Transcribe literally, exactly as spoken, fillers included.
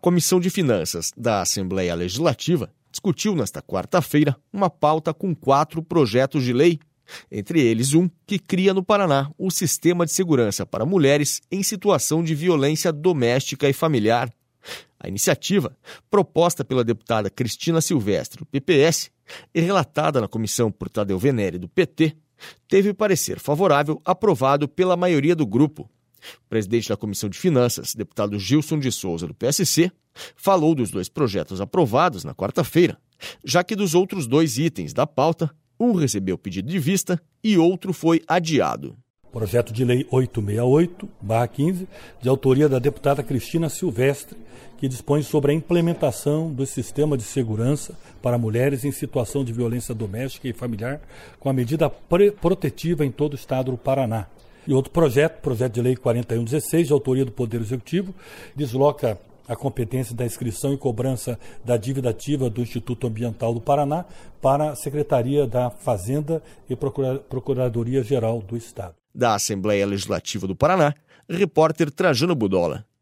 Comissão de Finanças da Assembleia Legislativa discutiu nesta quarta-feira uma pauta com quatro projetos de lei, entre eles um que cria no Paraná o Sistema de Segurança para Mulheres em Situação de Violência Doméstica e Familiar. A iniciativa, proposta pela deputada Cristina Silvestre, do P P S, e relatada na comissão por Tadeu Venere, do P T, teve parecer favorável aprovado pela maioria do grupo. O presidente da Comissão de Finanças, deputado Gilson de Souza, do P S C, falou dos dois projetos aprovados na quarta-feira, já que dos outros dois itens da pauta, um recebeu pedido de vista e outro foi adiado. Projeto de Lei oitocentos e sessenta e oito barra quinze, de autoria da deputada Cristina Silvestre, que dispõe sobre a implementação do sistema de segurança para mulheres em situação de violência doméstica e familiar, com a medida protetiva em todo o estado do Paraná. E outro projeto, projeto de lei quarenta e um dezesseis, de autoria do Poder Executivo, desloca a competência da inscrição e cobrança da dívida ativa do Instituto Ambiental do Paraná para a Secretaria da Fazenda e Procuradoria-Geral do Estado. Da Assembleia Legislativa do Paraná, repórter Trajano Budola.